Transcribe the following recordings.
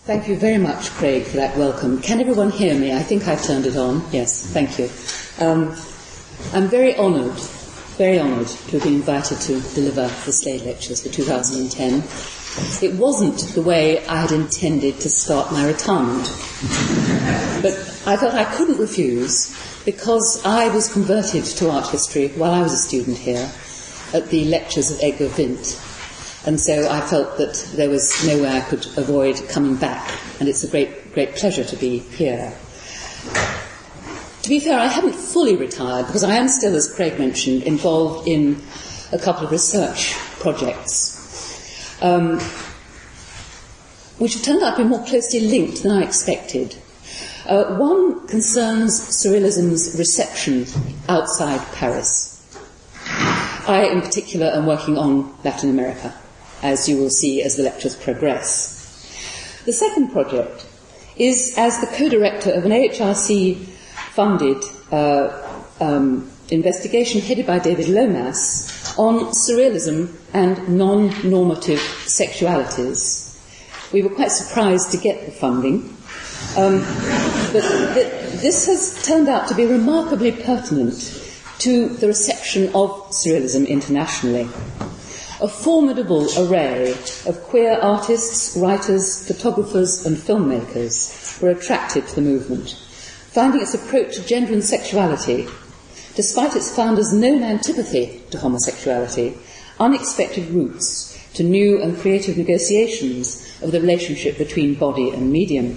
Thank you very much, Craig, for that welcome. Can everyone hear me? I think I've turned it on. Yes, thank you. I'm very honoured to have been invited to deliver the Slade Lectures for 2010. It wasn't the way I had intended to start my retirement, but I felt I couldn't refuse because I was converted to art history while I was a student here at the lectures of Edgar Vint. And so I felt that there was no way I could avoid coming back, and it's a great pleasure to be here. To be fair, I haven't fully retired because I am still, as Craig mentioned, involved in a couple of research projects, which have turned out to be more closely linked than I expected. One concerns Surrealism's reception outside Paris. I, in particular, am working on Latin America, as you will see as the lectures progress. The second project is as the co-director of an AHRC-funded investigation headed by David Lomas on surrealism and non-normative sexualities. We were quite surprised to get the funding, but this has turned out to be remarkably pertinent to the reception of surrealism internationally. A formidable array of queer artists, writers, photographers and filmmakers were attracted to the movement, finding its approach to gender and sexuality, despite its founders' known antipathy to homosexuality, unexpected routes to new and creative negotiations of the relationship between body and medium.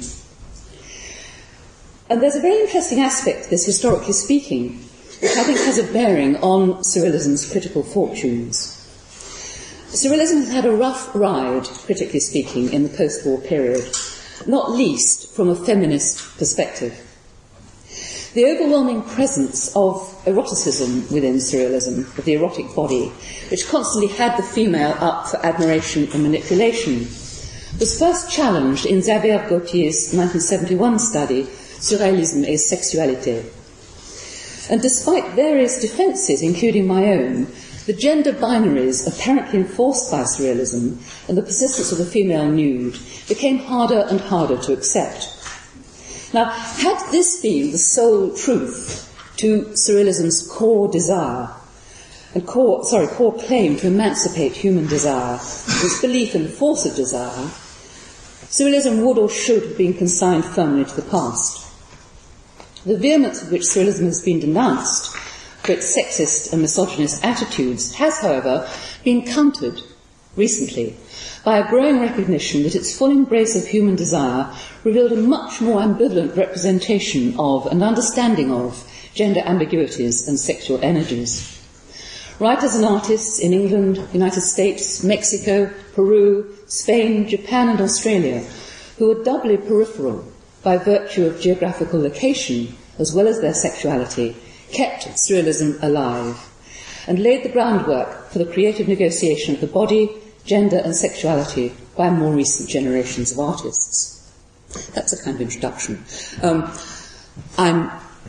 And there's a very interesting aspect to this, historically speaking, which I think has a bearing on surrealism's critical fortunes. Surrealism has had a rough ride, critically speaking, in the post-war period, not least from a feminist perspective. The overwhelming presence of eroticism within surrealism, of the erotic body, which constantly had the female up for admiration and manipulation, was first challenged in Xavier Gautier's 1971 study, Surréalisme et Sexualité. And despite various defences, including my own, the gender binaries apparently enforced by surrealism and the persistence of the female nude became harder and harder to accept. Now, had this been the sole truth to surrealism's core desire, and core claim to emancipate human desire, its belief in the force of desire, surrealism would or should have been consigned firmly to the past. The vehemence with which surrealism has been denounced for its sexist and misogynist attitudes has, however, been countered recently by a growing recognition that its full embrace of human desire revealed a much more ambivalent representation of and understanding of gender ambiguities and sexual energies. Writers and artists in England, United States, Mexico, Peru, Spain, Japan and Australia, who were doubly peripheral by virtue of geographical location as well as their sexuality, kept surrealism alive and laid the groundwork for the creative negotiation of the body, gender and sexuality by more recent generations of artists. That's a kind of introduction. I'm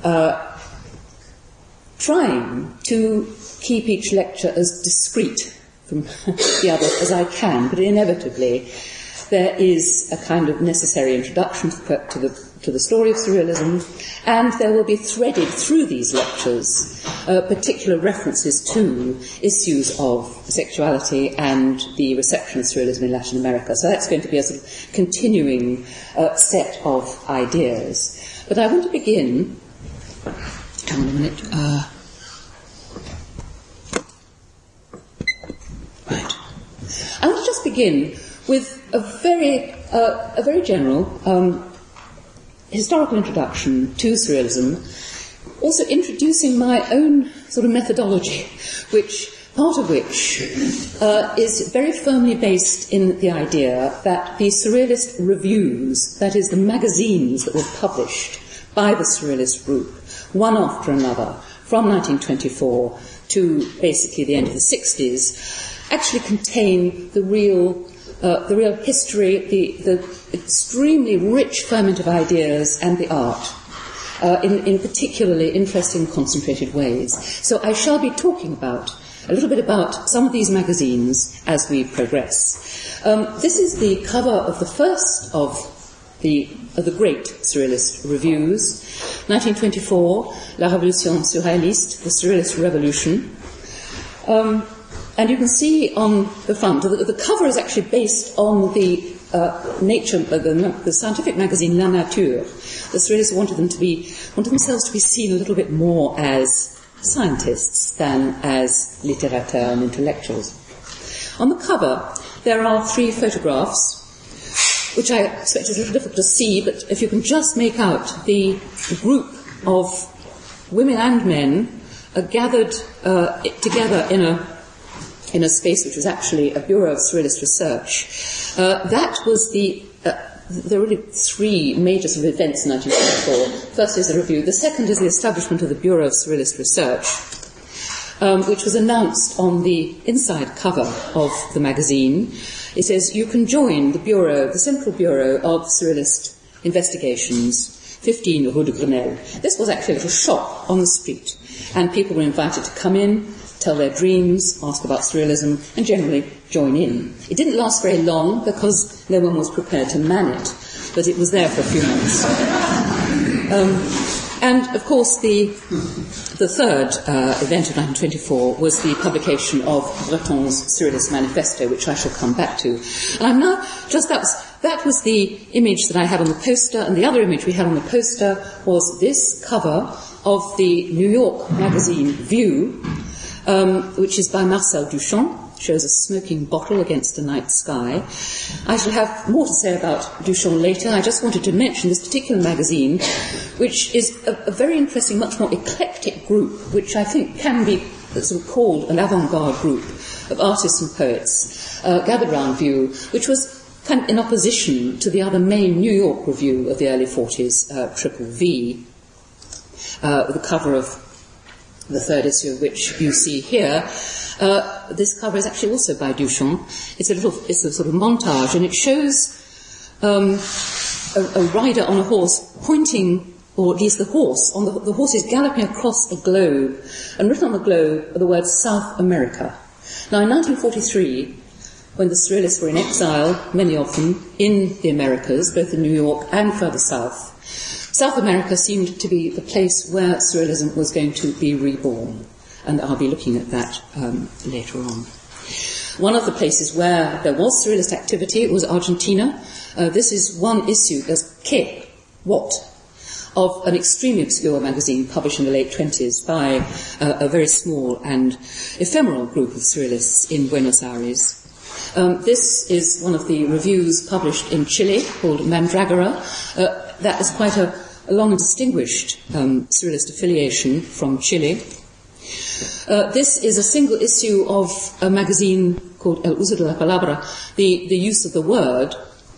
trying to keep each lecture as discreet from the other as I can, but inevitably there is a kind of necessary introduction to the story of surrealism, and there will be threaded through these lectures particular references to issues of sexuality and the reception of surrealism in Latin America. So that's going to be a sort of continuing set of ideas. But I want to begin... Hang on a minute. Right. I want to just begin with a very general historical introduction to surrealism, also introducing my own sort of methodology, part of which is very firmly based in the idea that the surrealist reviews, that is, the magazines that were published by the surrealist group, one after another, from 1924 to basically the end of the 60s, actually contain the real history, the extremely rich ferment of ideas and the art in particularly interesting, concentrated ways. So I shall be talking a little bit about some of these magazines as we progress. This is the cover of the first of the great Surrealist reviews. 1924, La Révolution Surréaliste, the Surrealist Revolution. And you can see on the front, the cover is actually based on the the scientific magazine La Nature. The Surrealists wanted themselves to be seen a little bit more as scientists than as littérateurs and intellectuals. On the cover, there are 3 photographs, which I expect is a little difficult to see, but if you can just make out the group of women and men gathered together in a space which was actually a Bureau of Surrealist Research. That was there were really 3 major sort of events in 1924. First is the review. The second is the establishment of the Bureau of Surrealist Research, which was announced on the inside cover of the magazine. It says, you can join the Bureau, the Central Bureau of Surrealist Investigations, 15 Rue de Grenelle. This was actually a little shop on the street, and people were invited to come in, tell their dreams, ask about surrealism, and generally join in. It didn't last very long because no one was prepared to man it, but it was there for a few months. And, of course, the third event of 1924 was the publication of Breton's Surrealist Manifesto, which I shall come back to. And I'm now that was the image that I had on the poster, and the other image we had on the poster was this cover of the New York magazine View, which is by Marcel Duchamp. Shows a smoking bottle against a night sky. I shall have more to say about Duchamp later. I just wanted to mention this particular magazine, which is a very interesting, much more eclectic group, which I think can be sort of called an avant-garde group of artists and poets gathered round View, which was kind of in opposition to the other main New York review of the early 40s, Triple V, the cover of the third issue, which you see here. This cover is actually also by Duchamp. It's a sort of montage, and it shows a rider on a horse pointing, or at least the horse is galloping across a globe, and written on the globe are the words South America. Now, in 1943, when the Surrealists were in exile, many of them, in the Americas, both in New York and further south, South America seemed to be the place where Surrealism was going to be reborn. And I'll be looking at that later on. One of the places where there was Surrealist activity was Argentina. This is one issue, as Que, What, of an extremely obscure magazine published in the late 20s by a very small and ephemeral group of Surrealists in Buenos Aires. This is one of the reviews published in Chile called Mandragora. That is quite a long and distinguished Surrealist affiliation from Chile. This is a single issue of a magazine called El Uso de la Palabra, the use of the word,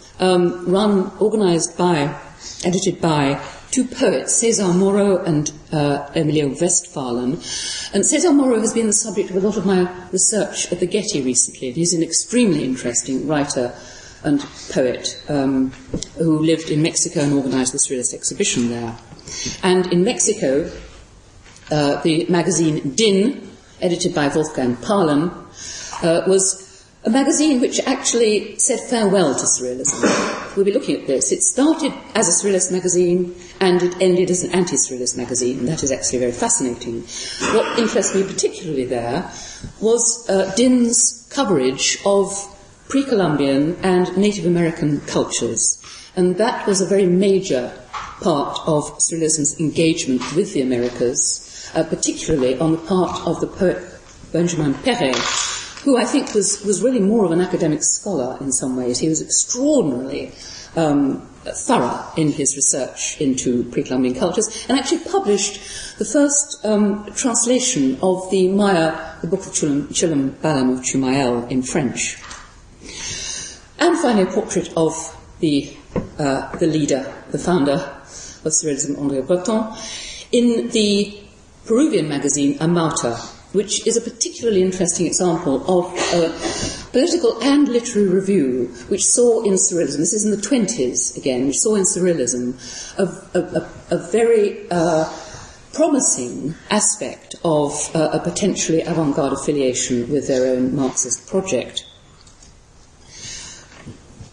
edited by 2 poets, César Moro and Emilio Westphalen. And César Moro has been the subject of a lot of my research at the Getty recently. He's an extremely interesting writer and poet who lived in Mexico and organised the Surrealist exhibition there. And in Mexico, the magazine Din, edited by Wolfgang Paalen, was a magazine which actually said farewell to Surrealism. We'll be looking at this. It started as a Surrealist magazine and it ended as an anti-Surrealist magazine. That is actually very fascinating. What interests me particularly there was Din's coverage of pre-Columbian and Native American cultures. And that was a very major part of Surrealism's engagement with the Americas, particularly on the part of the poet Benjamin Perret, who I think was really more of an academic scholar in some ways. He was extraordinarily thorough in his research into pre-Columbian cultures, and actually published the first translation of the Maya, the Book of Chilam Balam of Chumayel in French. And finally, a portrait of the leader, the founder of Surrealism, André Breton, in the Peruvian magazine Amauta, which is a particularly interesting example of a political and literary review which saw in Surrealism, this is in the 20s again, which saw in Surrealism a very promising aspect of a potentially avant-garde affiliation with their own Marxist project.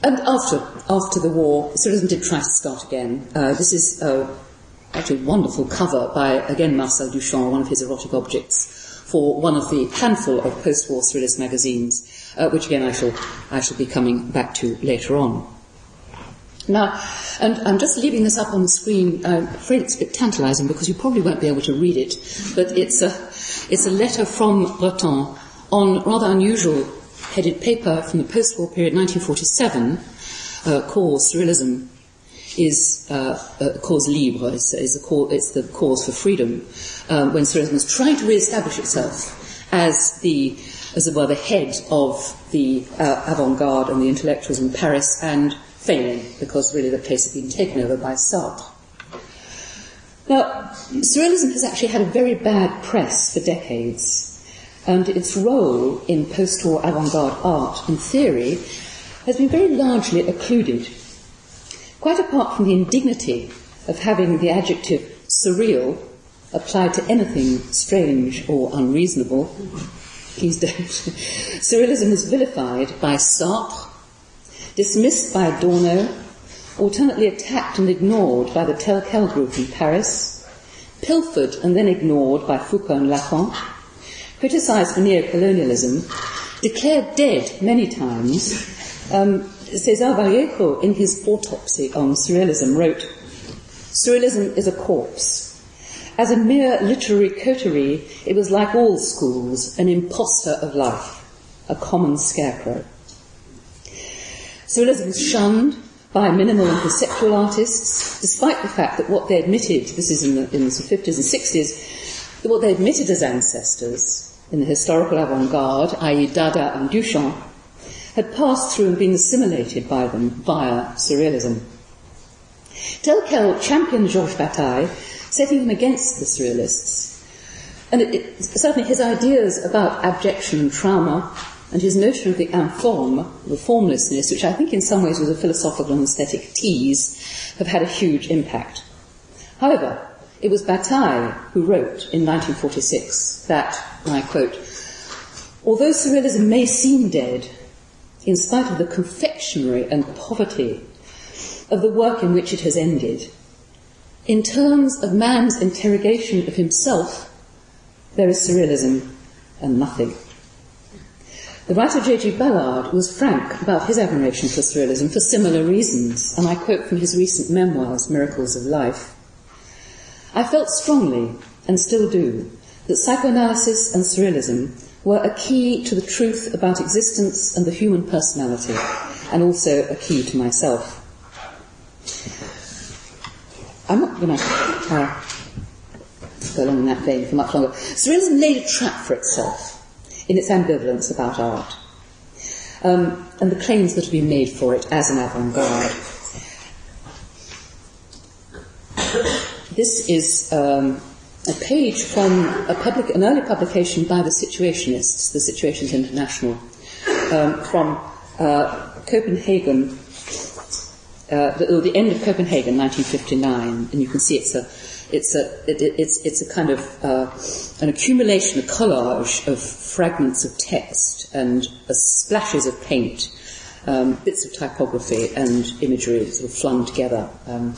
And after the war, Surrealism did try to start again. This is actually a wonderful cover by, again, Marcel Duchamp, one of his erotic objects, for one of the handful of post-war Surrealist magazines, which again I shall be coming back to later on. Now, and I'm just leaving this up on the screen. I'm afraid it's a bit tantalising because you probably won't be able to read it, but it's a letter from Breton on rather unusual headed paper from the post-war period, 1947, called Surrealism is cause libre, it's the cause for freedom, when Surrealism was trying to re-establish itself as the head of the avant-garde and the intellectuals in Paris, and failing, because really the place had been taken over by Sartre. Now, Surrealism has actually had a very bad press for decades, and its role in post-war avant-garde art and theory has been very largely occluded. Quite apart from the indignity of having the adjective surreal applied to anything strange or unreasonable, please don't, Surrealism is vilified by Sartre, dismissed by Adorno, alternately attacked and ignored by the Tel Quel group in Paris, pilfered and then ignored by Foucault and Lacan, criticised for neo-colonialism, declared dead many times. César Vallejo, in his autopsy on Surrealism, wrote, "Surrealism is a corpse. As a mere literary coterie, it was like all schools, an imposter of life, a common scarecrow." Surrealism was shunned by minimal and conceptual artists, despite the fact that what they admitted, this is in the 50s and 60s, that what they admitted as ancestors in the historical avant-garde, i.e. Dada and Duchamp, had passed through and been assimilated by them via Surrealism. Tel Quel championed Georges Bataille, setting him against the Surrealists. And certainly his ideas about abjection and trauma, and his notion of the informe, the formlessness, which I think in some ways was a philosophical and aesthetic tease, have had a huge impact. However, it was Bataille who wrote in 1946 that, and I quote, "Although Surrealism may seem dead, in spite of the confectionery and poverty of the work in which it has ended, in terms of man's interrogation of himself, there is Surrealism and nothing." The writer J.G. Ballard was frank about his admiration for Surrealism for similar reasons, and I quote from his recent memoirs, Miracles of Life. "I felt strongly, and still do, that psychoanalysis and Surrealism were a key to the truth about existence and the human personality, and also a key to myself." I'm not going to go along in that vein for much longer. Surrealism laid a trap for itself in its ambivalence about art, and the claims that have been made for it as an avant-garde. This is a page from an early publication by the Situationists, the Situations International, from Copenhagen, the end of Copenhagen, 1959, and you can see it's a kind of an accumulation, a collage of fragments of text and splashes of paint, bits of typography and imagery sort of flung together.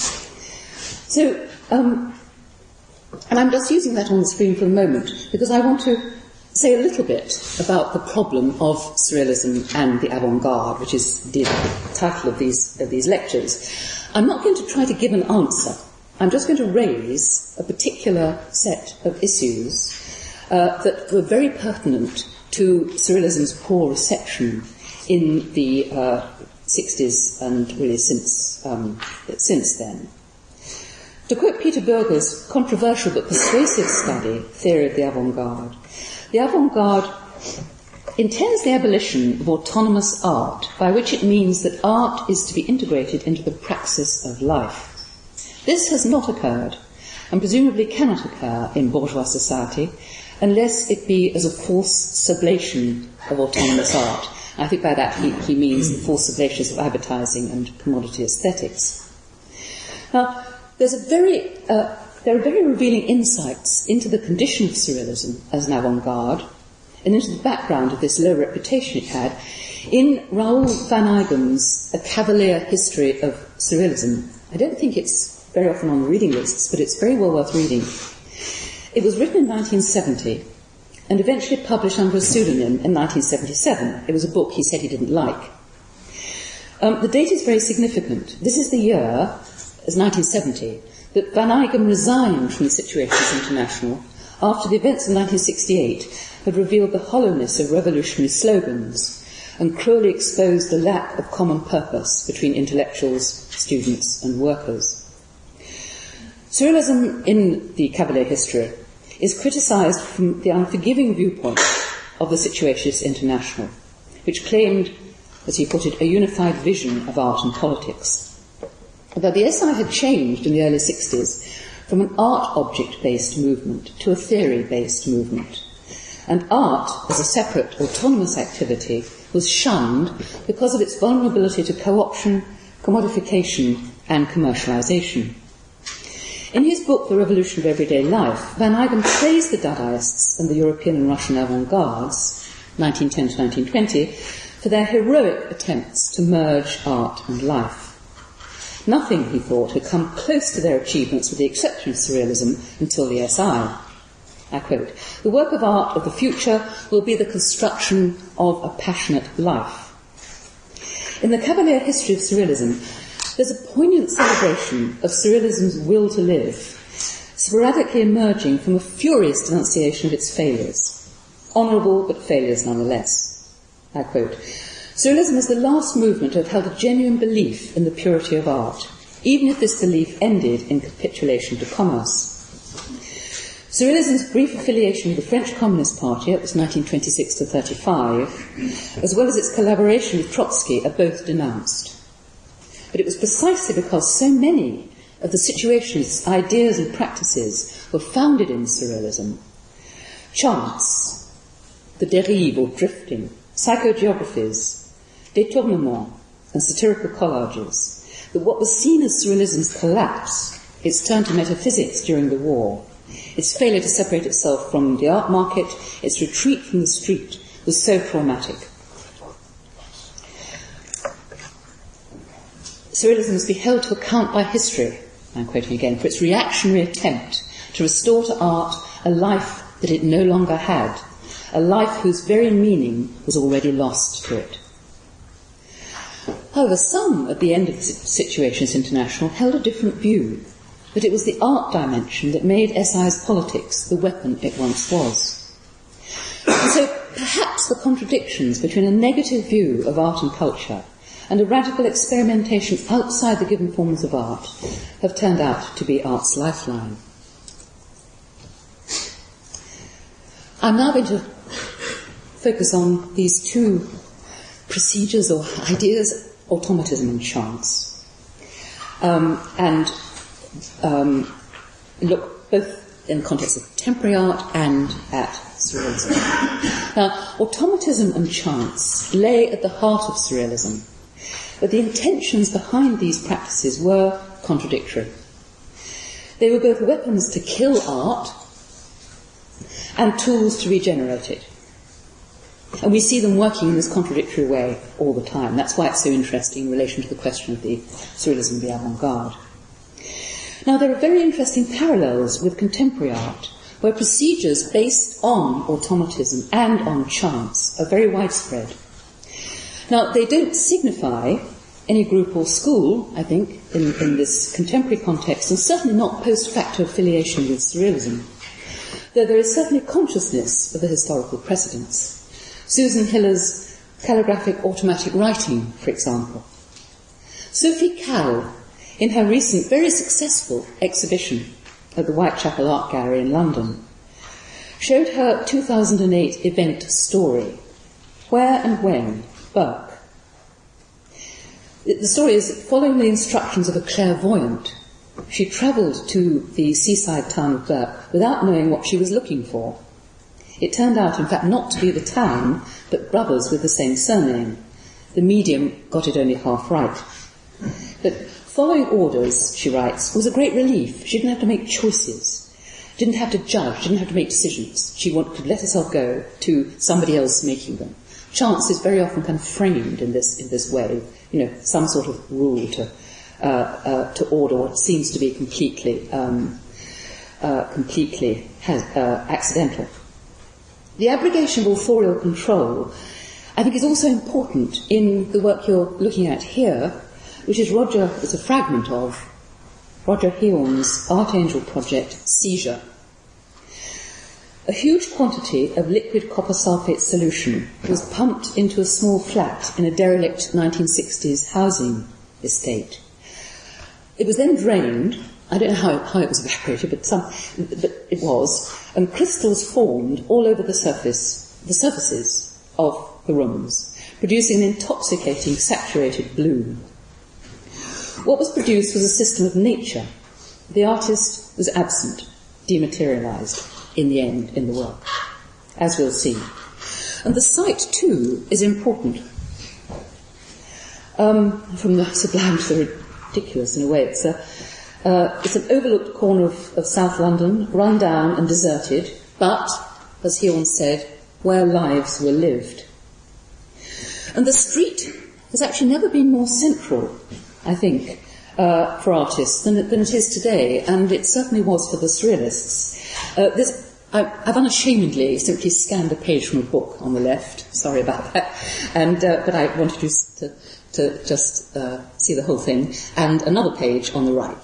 And I'm just using that on the screen for a moment because I want to say a little bit about the problem of Surrealism and the avant-garde, which is the title of these lectures. I'm not going to try to give an answer. I'm just going to raise a particular set of issues that were very pertinent to Surrealism's poor reception in the 60s and really since then. To quote Peter Berger's controversial but persuasive study, Theory of the Avant-Garde, the avant-garde intends the abolition of autonomous art, by which it means that art is to be integrated into the praxis of life. This has not occurred, and presumably cannot occur in bourgeois society, unless it be as a forced sublation of autonomous art. I think by that he means the forced sublations of advertising and commodity aesthetics. Now, there are very revealing insights into the condition of Surrealism as an avant-garde, and into the background of this low reputation it had, In Raoul van Eyckham's A Cavalier History of Surrealism, I don't think it's very often on the reading lists, but it's very well worth reading. It was written in 1970 and eventually published under a pseudonym in 1977. It was a book he said he didn't like. The date is very significant. This is the year, as 1970, that Van Eyckham resigned from the Situations International after the events of 1968 had revealed the hollowness of revolutionary slogans and cruelly exposed the lack of common purpose between intellectuals, students and workers. Surrealism in the Cavalier History is criticised from the unforgiving viewpoint of the Situations International, which claimed, as he put it, a unified vision of art and politics. Although the SI had changed in the early 60s from an art object-based movement to a theory-based movement, and art, as a separate, autonomous activity, was shunned because of its vulnerability to co-option, commodification and commercialisation. In his book, The Revolution of Everyday Life, Van Eyckham praised the Dadaists and the European and Russian avant-gardes, 1910 to 1920, for their heroic attempts to merge art and life. Nothing, he thought, had come close to their achievements with the exception of Surrealism until the SI. I quote, "The work of art of the future will be the construction of a passionate life." In the Cavalier History of Surrealism, there's a poignant celebration of Surrealism's will to live, sporadically emerging from a furious denunciation of its failures. Honourable, but failures nonetheless. I quote, "Surrealism is the last movement to have held a genuine belief in the purity of art, even if this belief ended in capitulation to commerce. Surrealism's brief affiliation with the French Communist Party, that was 1926 to 35, as well as its collaboration with Trotsky, are both denounced. But it was precisely because so many of the Situationists' ideas and practices were founded in Surrealism. Chance, the dérive or drifting, psychogeographies, détournements and satirical collages, that what was seen as Surrealism's collapse, its turn to metaphysics during the war, its failure to separate itself from the art market, its retreat from the street, was so traumatic. Surrealism must be held to account by history, I'm quoting again, for its reactionary attempt to restore to art a life that it no longer had, a life whose very meaning was already lost to it. However, some at the end of the Situations International held a different view, that it was the art dimension that made SI's politics the weapon it once was. And so perhaps the contradictions between a negative view of art and culture and a radical experimentation outside the given forms of art have turned out to be art's lifeline. I'm now going to focus on these two procedures or ideas, automatism and chance, and look both in the context of contemporary art and at Surrealism. Now, automatism and chance lay at the heart of Surrealism, but the intentions behind these practices were contradictory. They were both weapons to kill art and tools to regenerate it. And we see them working in this contradictory way all the time. That's why it's so interesting in relation to the question of the Surrealism of the avant-garde. Now, there are very interesting parallels with contemporary art, where procedures based on automatism and on chance are very widespread. Now, they don't signify any group or school, I think, in this contemporary context, and certainly not post-facto affiliation with Surrealism, though there is certainly consciousness of the historical precedents. Susan Hiller's calligraphic automatic writing, for example. Sophie Calle, in her recent, very successful exhibition at the Whitechapel Art Gallery in London, showed her 2008 event story, Where and When, Burke. The story is, following the instructions of a clairvoyant, she travelled to the seaside town of Burke without knowing what she was looking for. It turned out, in fact, not to be the town, but brothers with the same surname. The medium got it only half right. But following orders, she writes, was a great relief. She didn't have to make choices, didn't have to judge, didn't have to make decisions. She could let herself go to somebody else making them. chance is very often kind of framed in this way, some sort of rule to order what seems to be completely accidental. The abrogation of authorial control, I think, is also important in the work you're looking at here, which is it's a fragment of Roger Hiorn's Archangel project, Seizure. A huge quantity of liquid copper sulfate solution was pumped into a small flat in a derelict 1960s housing estate. It was then drained. I don't know how it was evaporated, but it was, and crystals formed all over the surfaces of the rooms, producing an intoxicating saturated bloom. What was produced was a system of nature. The artist was absent, dematerialized, in the end, in the work, as we'll see. And the site, too, is important. From the sublime to the ridiculous, in a way. It's an overlooked corner of South London, run down and deserted, but, as Hiorn said, where lives were lived. And the street has actually never been more central, I think, for artists than it is today, and it certainly was for the Surrealists. I've unashamedly simply scanned a page from a book on the left. Sorry about that. But I wanted you to just see the whole thing, and another page on the right.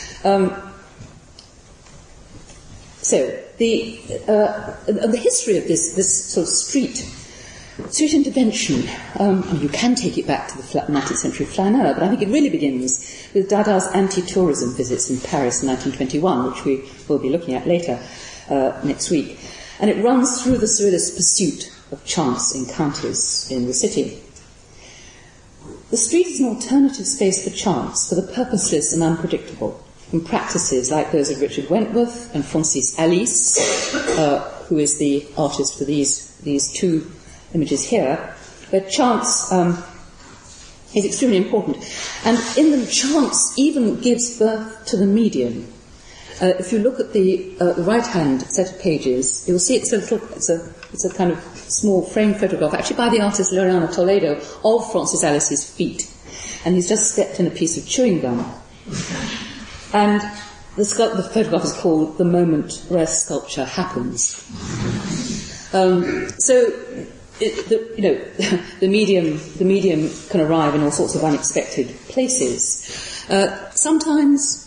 So the history of this sort of street intervention, you can take it back to the 19th century flaneur, but I think it really begins with Dada's anti-tourism visits in Paris in 1921, which we will be looking at later next week. And it runs through the Surrealist pursuit of chance encounters in the city. The street is an alternative space for chance, for the purposeless and unpredictable, from practices like those of Richard Wentworth and Francis Alice, who is the artist for these two images here, where chance is extremely important. And in them, chance even gives birth to the medium. If you look at the right-hand set of pages, you'll see it's a kind of small frame photograph, actually by the artist Laureano Toledo, of Francis Alice's feet. And he's just stepped in a piece of chewing gum. And the photograph is called The Moment Where Sculpture Happens. The medium can arrive in all sorts of unexpected places. Sometimes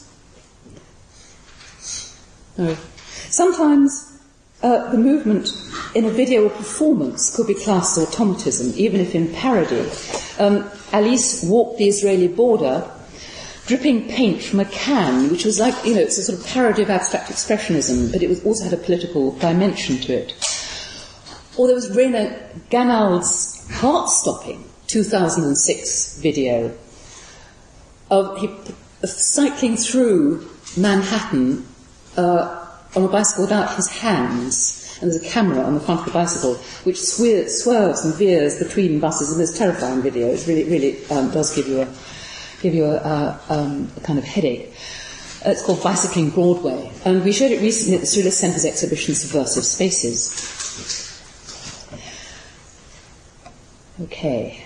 the movement in a video or performance could be classed as automatism, even if in parody. Alice walked the Israeli border dripping paint from a can, which was like, it's a sort of parody of abstract expressionism, but it also had a political dimension to it. Or there was Rainer Ganald's heart-stopping 2006 video of cycling through Manhattan on a bicycle without his hands, and there's a camera on the front of the bicycle which swerves and veers between buses, and it's a terrifying video. It really does give you a kind of headache. It's called Bicycling Broadway, and we showed it recently at the Surrealist Centre's exhibition Subversive Spaces. Okay.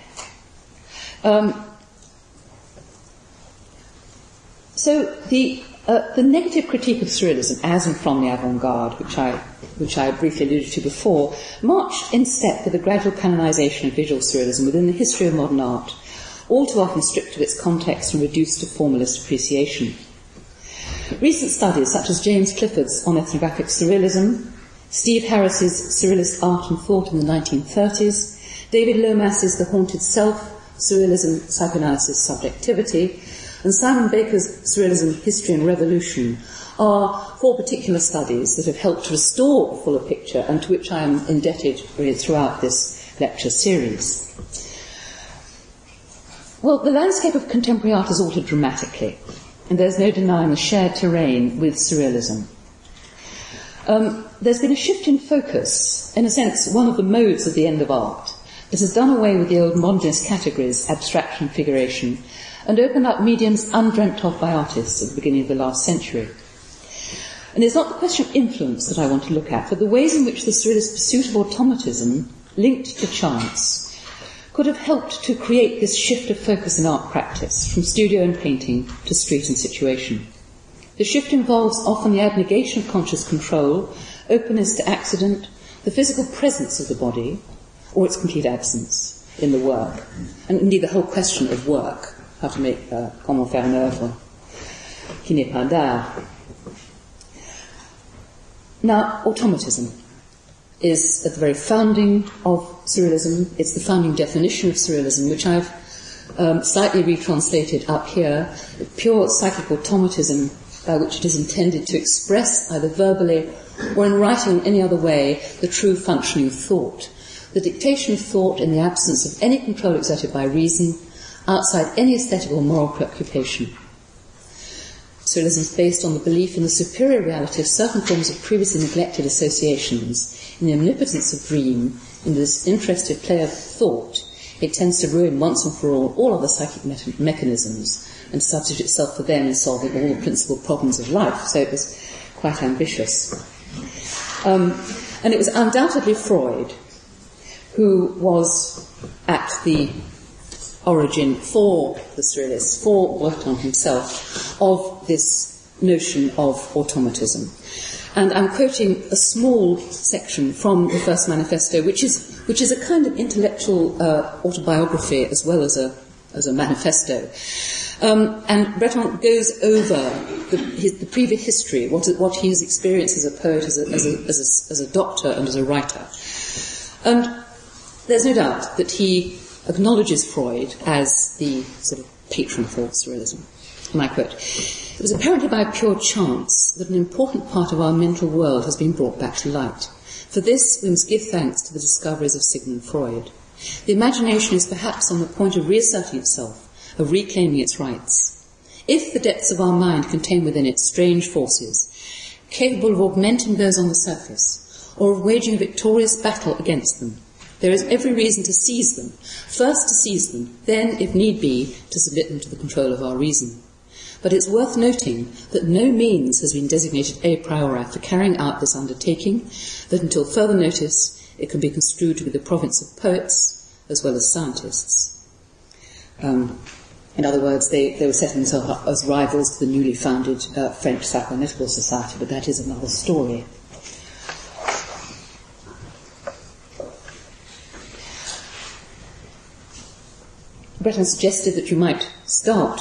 So the negative critique of Surrealism, as and from the avant-garde, which I briefly alluded to before, marched in step with the gradual canonisation of visual Surrealism within the history of modern art, all too often stripped of its context and reduced to formalist appreciation. Recent studies, such as James Clifford's On Ethnographic Surrealism, Steve Harris's Surrealist Art and Thought in the 1930s, David Lomas's The Haunted Self, Surrealism, Psychoanalysis, Subjectivity, and Simon Baker's Surrealism, History and Revolution are four particular studies that have helped to restore a fuller picture and to which I am indebted throughout this lecture series. Well, the landscape of contemporary art has altered dramatically, and there's no denying the shared terrain with Surrealism. There's been a shift in focus, in a sense, one of the modes of the end of art, that has done away with the old modernist categories, abstraction, figuration, and opened up mediums undreamt of by artists at the beginning of the last century. And it's not the question of influence that I want to look at, but the ways in which the Surrealist pursuit of automatism, linked to chance, could have helped to create this shift of focus in art practice from studio and painting to street and situation. The shift involves often the abnegation of conscious control, openness to accident, the physical presence of the body, or its complete absence in the work, and indeed the whole question of work, how to make comment faire une œuvre qui n'est pas d'art. Now, automatism is at the very founding of Surrealism. It's the founding definition of Surrealism, which I've slightly retranslated up here. Pure psychic automatism, by which it is intended to express, either verbally or in writing in any other way, the true functioning of thought, the dictation of thought in the absence of any control exerted by reason, outside any aesthetic or moral preoccupation. Surrealism is based on the belief in the superior reality of certain forms of previously neglected associations, in the omnipotence of dream, in the disinterested play of thought. It tends to ruin once and for all other psychic mechanisms and substitute itself for them in solving all the principal problems of life. So it was quite ambitious. And it was undoubtedly Freud who was at the origin for the Surrealists, for Breton himself, of this notion of automatism. And I'm quoting a small section from the first manifesto, which is a kind of intellectual autobiography as well as a manifesto. And Breton goes over the previous history, what he has experienced as a poet, as a doctor, and as a writer. And there's no doubt that he acknowledges Freud as the sort of patron for Surrealism. And I quote, "It was apparently by pure chance that an important part of our mental world has been brought back to light. For this we must give thanks to the discoveries of Sigmund Freud. The imagination is perhaps on the point of reasserting itself, of reclaiming its rights. If the depths of our mind contain within it strange forces, capable of augmenting those on the surface, or of waging a victorious battle against them, there is every reason to seize them, first to seize them, then, if need be, to submit them to the control of our reason. But it's worth noting that no means has been designated a priori for carrying out this undertaking, that until further notice it can be construed to be the province of poets as well as scientists." In other words, they were setting themselves up as rivals to the newly founded French Psychoanalytical Society, but that is another story. Breton suggested that you might start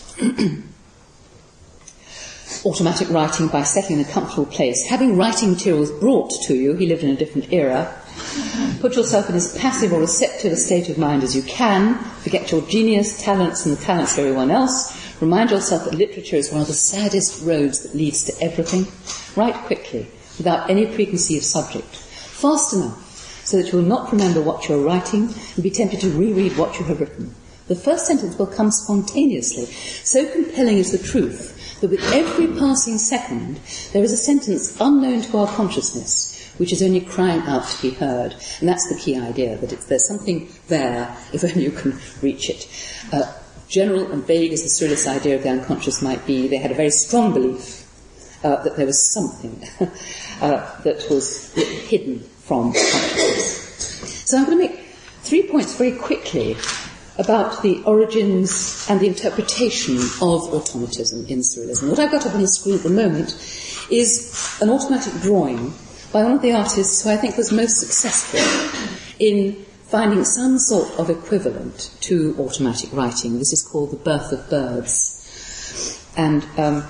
automatic writing by settling in a comfortable place, having writing materials brought to you. He lived in a different era. Put yourself in as passive or receptive a state of mind as you can. Forget your genius, talents, and the talents of everyone else. Remind yourself that literature is one of the saddest roads that leads to everything. Write quickly, without any preconceived subject. Fast enough, so that you will not remember what you are writing and be tempted to reread what you have written. The first sentence will come spontaneously. So compelling is the truth that with every passing second there is a sentence unknown to our consciousness which is only crying out to be heard. And that's the key idea, that there's something there if only you can reach it. General and vague as the Surrealist idea of the unconscious might be, they had a very strong belief that there was something that was hidden from consciousness. So I'm going to make 3 points very quickly about the origins and the interpretation of automatism in Surrealism. What I've got up on the screen at the moment is an automatic drawing by one of the artists who I think was most successful in finding some sort of equivalent to automatic writing. This is called The Birth of Birds. And,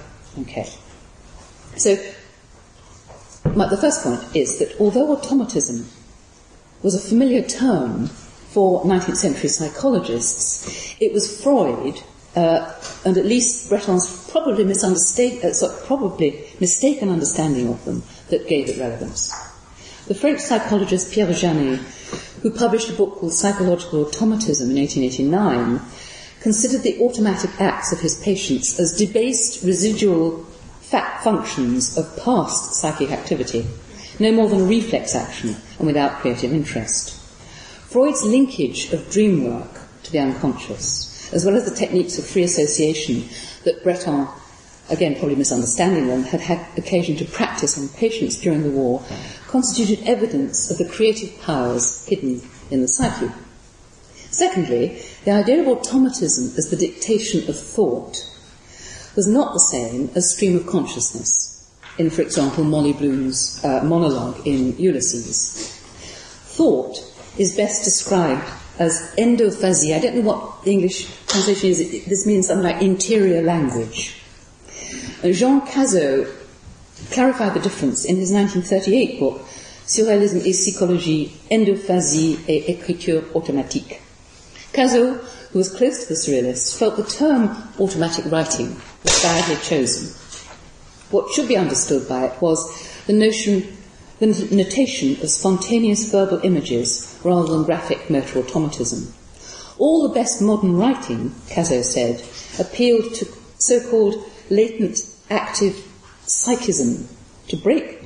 So, the first point is that although automatism was a familiar term for 19th century psychologists, it was Freud, and at least Breton's probably mistaken understanding of them, that gave it relevance. The French psychologist Pierre Janet, who published a book called Psychological Automatism in 1889, considered the automatic acts of his patients as debased residual functions of past psychic activity, no more than a reflex action and without creative interest. Freud's linkage of dream work to the unconscious, as well as the techniques of free association that Breton, again probably misunderstanding them, had had occasion to practice on patients during the war, constituted evidence of the creative powers hidden in the psyche. Secondly, the idea of automatism as the dictation of thought was not the same as stream of consciousness in, for example, Molly Bloom's monologue in Ulysses. Thought is best described as endophasie. I don't know what the English translation is. This means something like interior language. Jean Cazot clarified the difference in his 1938 book, Surréalisme et psychologie, endophasie et écriture automatique. Cazot, who was close to the Surrealists, felt the term automatic writing was badly chosen. What should be understood by it was the notation of spontaneous verbal images rather than graphic motor automatism. All the best modern writing, Cazot said, appealed to so-called latent active psychism, to break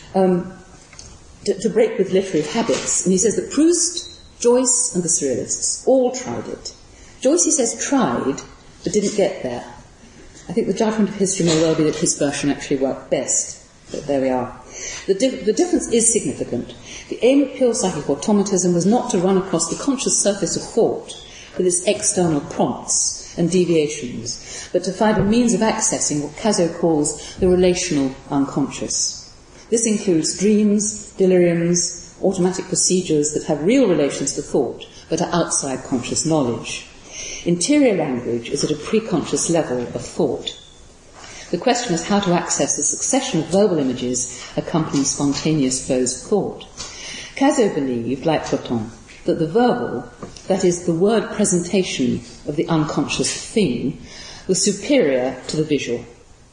with literary habits. And he says that Proust, Joyce and the Surrealists all tried it. Joyce, he says, tried, but didn't get there. I think the judgment of history may well be that his version actually worked best, but there we are. The difference is significant. The aim of pure psychic automatism was not to run across the conscious surface of thought with its external prompts and deviations, but to find a means of accessing what Cazot calls the relational unconscious. This includes dreams, deliriums, automatic procedures that have real relations to thought, but are outside conscious knowledge. Interior language is at a preconscious level of thought. The question is how to access the succession of verbal images accompanying spontaneous flows of thought. Cazot believed, like Breton, that the verbal, that is, the word presentation of the unconscious thing, was superior to the visual.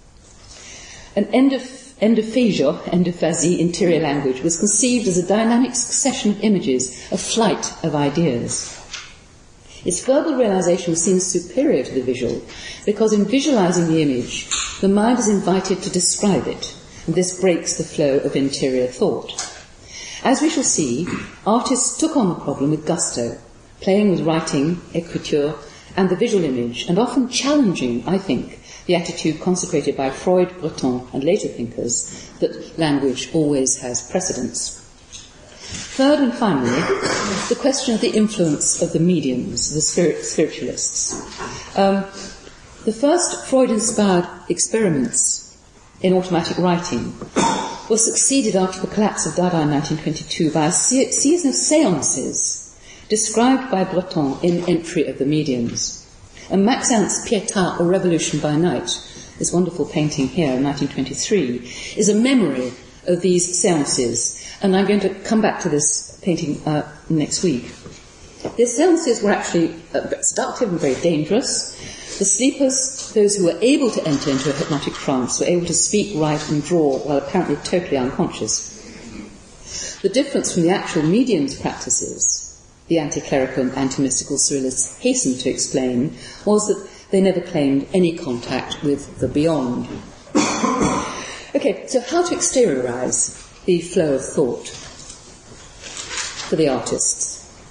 An endophasie, interior language, was conceived as a dynamic succession of images, a flight of ideas. Its verbal realization was seen superior to the visual because in visualizing the image, the mind is invited to describe it, and this breaks the flow of interior thought. As we shall see, artists took on the problem with gusto, playing with writing, écriture, and the visual image, and often challenging, I think, the attitude consecrated by Freud, Breton, and later thinkers that language always has precedence. Third and finally, the question of the influence of the mediums, the spiritualists. The first Freud-inspired experiments in automatic writing were succeeded after the collapse of Dada in 1922 by a season of séances described by Breton in Entry of the Mediums. And Max Ernst's Pietà, or Revolution by Night, this wonderful painting here in 1923, is a memory of these séances. And I'm going to come back to this painting next week. The séances were actually seductive and very dangerous. The sleepers, those who were able to enter into a hypnotic trance, were able to speak, write and draw while apparently totally unconscious. The difference from the actual mediums' practices, the anti-clerical and anti-mystical surrealists hastened to explain, was that they never claimed any contact with the beyond. Okay, so how to exteriorize the flow of thought for the artists?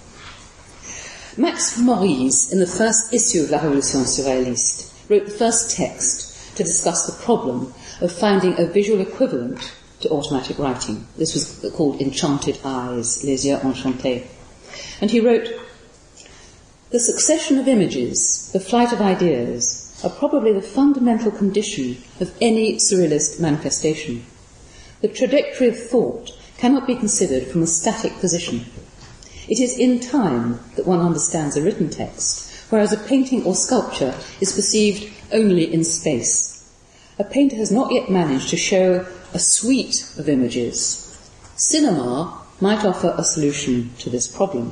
Max Moritz, in the first issue of La Révolution Surréaliste, wrote the first text to discuss the problem of finding a visual equivalent to automatic writing. This was called Enchanted Eyes, Les Yeux Enchantés. And he wrote, "The succession of images, the flight of ideas, are probably the fundamental condition of any surrealist manifestation. The trajectory of thought cannot be considered from a static position. It is in time that one understands a written text, whereas a painting or sculpture is perceived only in space. A painter has not yet managed to show a suite of images. Cinema might offer a solution to this problem."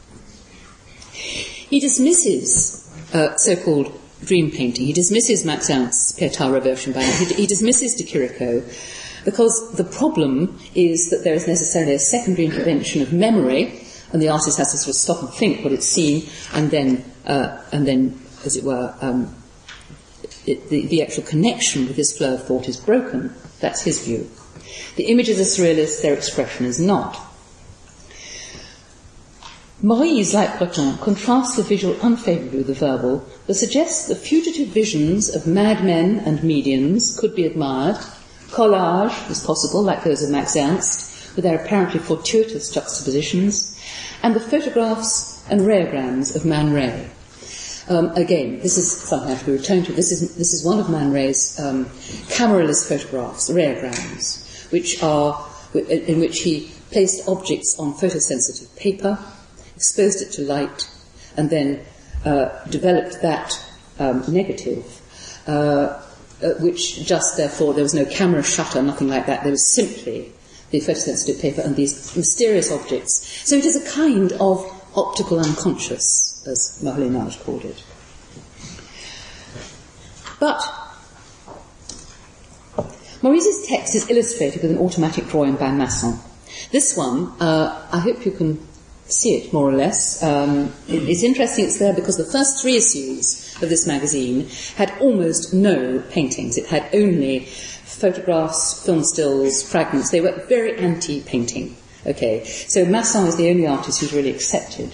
He dismisses so-called dream painting. He dismisses Max Ernst's Pietà, Revolution by Night. He dismisses de Chirico because the problem is that there is necessarily a secondary intervention of memory, and the artist has to sort of stop and think what it's seen, and then, as it were, the actual connection with his flow of thought is broken. That's his view. The images are surrealist, their expression is not. Moritz, like Breton, contrasts the visual unfavourably with the verbal, but suggests that fugitive visions of madmen and mediums could be admired. Collage is possible, like those of Max Ernst, with their apparently fortuitous juxtapositions, and the photographs and rayograms of Man Ray. Again, this is something I have to return to. This is one of Man Ray's cameraless photographs, rayograms, in which he placed objects on photosensitive paper, exposed it to light, and then developed that negative, which just therefore there was no camera shutter, nothing like that. There was simply the photosensitive paper and these mysterious objects. So it is a kind of optical unconscious, as Moholy-Nagy called it. But Maurice's text is illustrated with an automatic drawing by Masson. This one, I hope you can see it more or less. It's interesting it's there because the first 3 issues of this magazine had almost no paintings. It had only photographs, film stills, fragments. They were very anti-painting. Okay, so Masson is the only artist who's really accepted.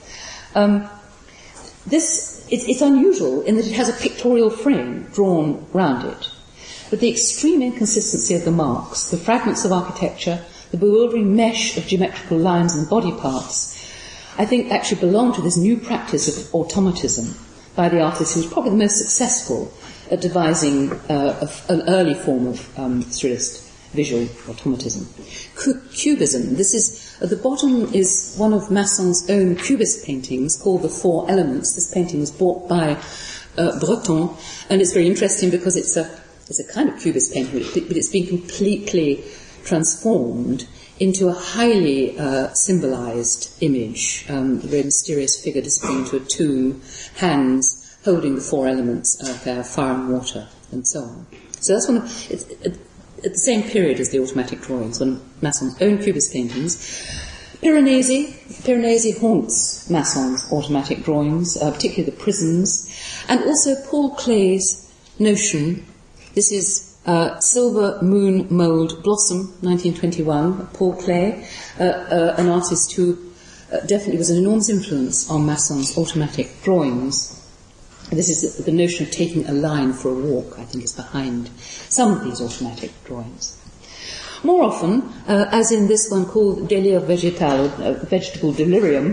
It's unusual in that it has a pictorial frame drawn round it, but the extreme inconsistency of the marks, the fragments of architecture, the bewildering mesh of geometrical lines and body parts, I think actually belong to this new practice of automatism by the artist who was probably the most successful at devising an early form of surrealist visual automatism. Cubism. This is, at the bottom is one of Masson's own Cubist paintings called The Four Elements. This painting was bought by Breton, and it's very interesting because it's a kind of Cubist painting, but it's been completely transformed into a highly symbolized image, a very mysterious figure disappearing into a tomb, hands holding the 4 elements of fire and water, and so on. So that's one of, it's at the same period as the automatic drawings, one of Masson's own Cubist paintings. Piranesi haunts Masson's automatic drawings, particularly the prisons, and also Paul Klee's notion. This is Silver Moon Mould Blossom, 1921, Paul Klee, an artist who definitely was an enormous influence on Masson's automatic drawings. This is the notion of taking a line for a walk, I think, is behind some of these automatic drawings. More often, as in this one called Délire Végétal, Vegetable Delirium,